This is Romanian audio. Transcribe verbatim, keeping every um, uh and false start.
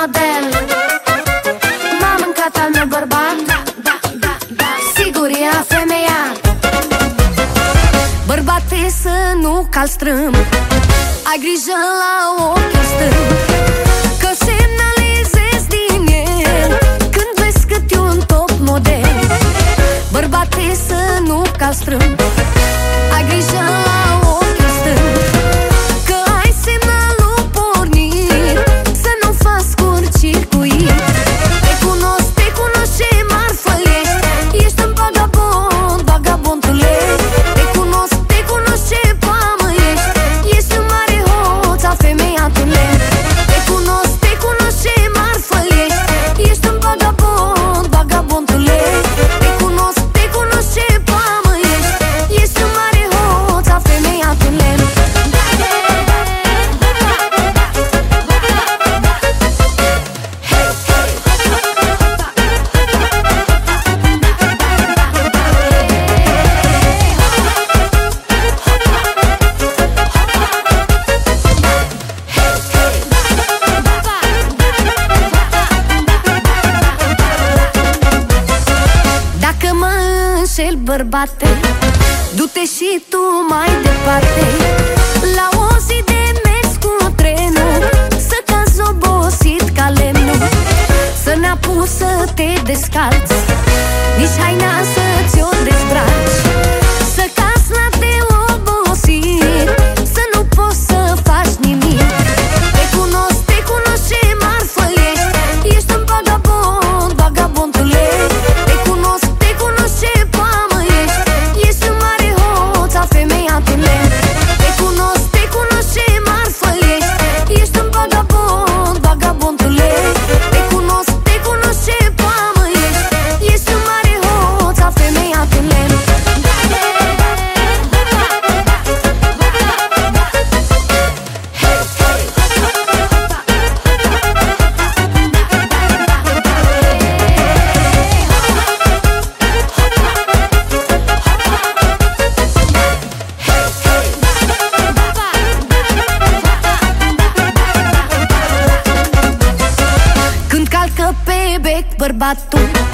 model. M-a mâncat al meu bărbat, da, da, da, da. Sigur e a femeia. Bărbate, să nu cal strâmb, ai grijă la ochiul stâng, că semnalizezi din el când vezi cât e un top model. Bărbate, să nu cal strâmb, ai grijă la ochiul stâng, că ai semnalul pornit, să nu faci scurt-circuit. Te cunosc, te cunosc ce marfă ești, ești un vagabond, vagabondule. Te cunosc, te cunosc ce pamă ești, ești un mare hoț al femeiatule. Te cunosc, te cunosc ce marfă ești, ești un vagabond, vagabondule. Te cunosc, te cunosc ce pamă ești, ești un mare hoț al femeiatule. Dacă mă înșel, bărbate, du-te și tu mai departe, la o zi de mers cu trenul, să cazi obosit ca lemnul, să n-apuci să te descalți, nici haina să ți-o dezbraci, să cazi la de obosit, să nu poți să faci nimic. Te cunosc, te cunosc ce marfă ești, ești un vagabond, vagabondule. Te cunosc, te cunosc ce pamă ești, ești un mare hoț al femeiatule. Te cunosc, te cunosc ce marfă ești, ești un vagabond, vagabondule. Te cunosc, te cunosc ce pamă ești, ești un mare hoț al femeiatule. Când calcă pe bec bărbatul,